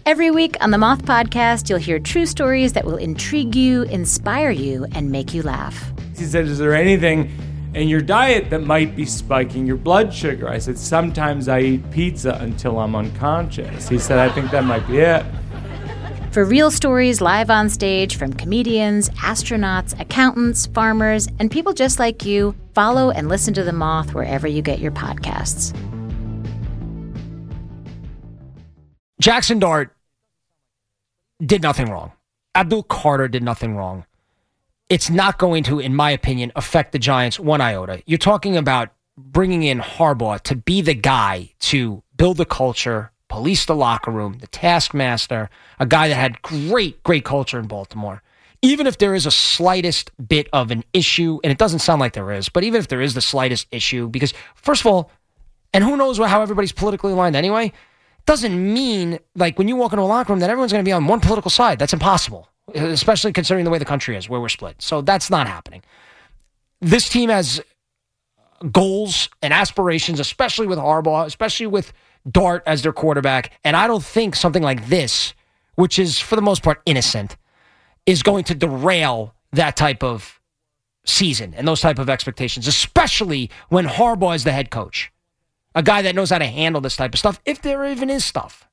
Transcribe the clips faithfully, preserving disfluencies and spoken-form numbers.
Every week on the Moth Podcast, you'll hear true stories that will intrigue you, inspire you, and make you laugh. He said, is there anything in your diet that might be spiking your blood sugar? I said, sometimes I eat pizza until I'm unconscious. He said, I think that might be it. For real stories live on stage from comedians, astronauts, accountants, farmers, and people just like you, follow and listen to The Moth wherever you get your podcasts. Jackson Dart did nothing wrong. Abdul Carter did nothing wrong. It's not going to, in my opinion, affect the Giants one iota. You're talking about bringing in Harbaugh to be the guy to build the culture, police the locker room, the taskmaster, a guy that had great, great culture in Baltimore. Even if there is a slightest bit of an issue, and it doesn't sound like there is, but even if there is the slightest issue, because first of all, and who knows how everybody's politically aligned anyway, doesn't mean, like, when you walk into a locker room that everyone's going to be on one political side. That's impossible, especially considering the way the country is, where we're split. So that's not happening. This team has goals and aspirations, especially with Harbaugh, especially with Dart as their quarterback. And I don't think something like this, which is, for the most part, innocent, is going to derail that type of season and those type of expectations, especially when Harbaugh is the head coach. A guy that knows how to handle this type of stuff, if there even is stuff.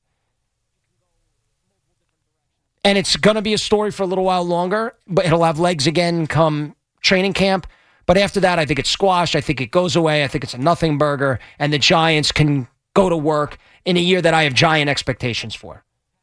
And it's going to be a story for a little while longer, but it'll have legs again come training camp. But after that, I think it's squashed. I think it goes away. I think it's a nothing burger. And the Giants can go to work in a year that I have giant expectations for.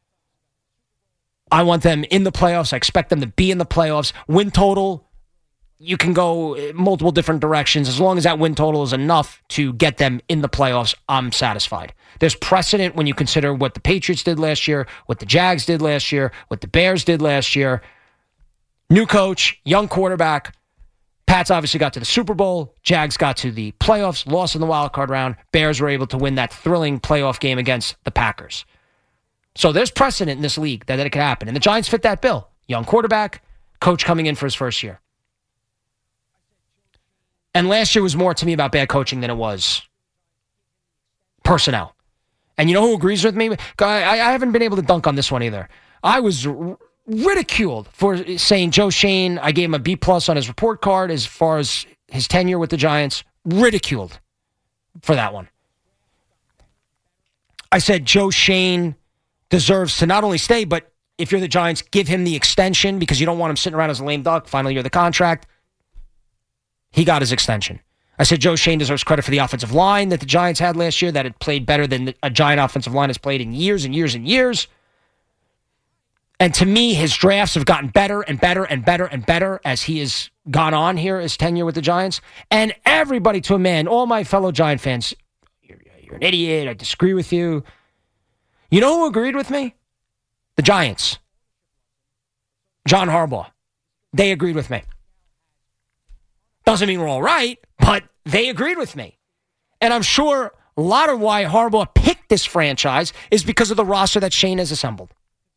I want them in the playoffs. I expect them to be in the playoffs. Win total, you can go multiple different directions. As long as that win total is enough to get them in the playoffs, I'm satisfied. There's precedent when you consider what the Patriots did last year, what the Jags did last year, what the Bears did last year. New coach, young quarterback. Pats obviously got to the Super Bowl. Jags got to the playoffs, lost in the wild card round. Bears were able to win that thrilling playoff game against the Packers. So there's precedent in this league that, that it could happen. And the Giants fit that bill. Young quarterback, coach coming in for his first year. And last year was more to me about bad coaching than it was personnel. And you know who agrees with me? I, I haven't been able to dunk on this one either. I was r- ridiculed for saying Joe Schoen. I gave him a B plus on his report card as far as his tenure with the Giants. Ridiculed for that one. I said Joe Schoen deserves to not only stay, but if you're the Giants, give him the extension because you don't want him sitting around as a lame duck. Final year of the contract. He got his extension. I said Joe Schoen deserves credit for the offensive line that the Giants had last year, that it played better than a Giant offensive line has played in years and years and years. And to me, his drafts have gotten better and better and better and better as he has gone on here, his tenure with the Giants. And everybody to a man, all my fellow Giant fans, you're, you're an idiot, I disagree with you. You know who agreed with me? The Giants. John Harbaugh. They agreed with me. Doesn't mean we're all right, but they agreed with me. And I'm sure a lot of why Harbaugh picked this franchise is because of the roster that Schoen has assembled.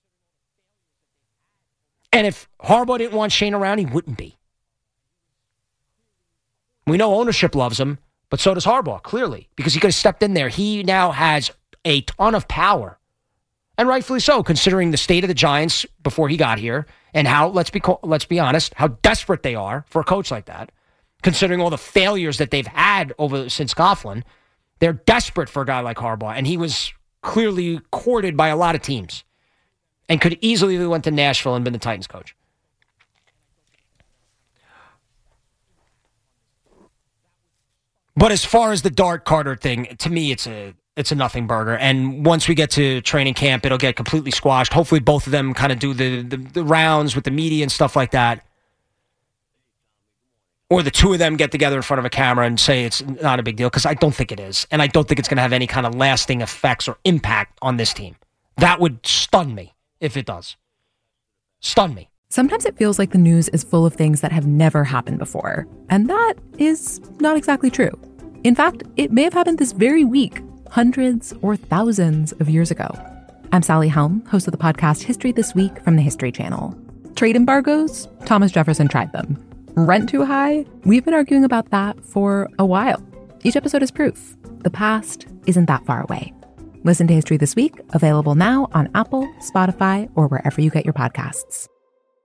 And if Harbaugh didn't want Schoen around, he wouldn't be. We know ownership loves him, but so does Harbaugh, clearly, because he could have stepped in there. He now has a ton of power, and rightfully so, considering the state of the Giants before he got here and how, let's be let's be honest, how desperate they are for a coach like that. Considering all the failures that they've had over since Coughlin, they're desperate for a guy like Harbaugh, and he was clearly courted by a lot of teams and could easily have went to Nashville and been the Titans coach. But as far as the Dart Carter thing, to me, it's a it's a nothing burger. And once we get to training camp, it'll get completely squashed. Hopefully both of them kind of do the, the, the rounds with the media and stuff like that. Or the two of them get together in front of a camera and say it's not a big deal, because I don't think it is. And I don't think it's going to have any kind of lasting effects or impact on this team. That would stun me if it does. Stun me. Sometimes it feels like the news is full of things that have never happened before. And that is not exactly true. In fact, it may have happened this very week, hundreds or thousands of years ago. I'm Sally Helm, host of the podcast History This Week from the History Channel. Trade embargoes? Thomas Jefferson tried them. Rent too high? We've been arguing about that for a while. Each episode is proof. The past isn't that far away. Listen to History This Week, available now on Apple, Spotify, or wherever you get your podcasts.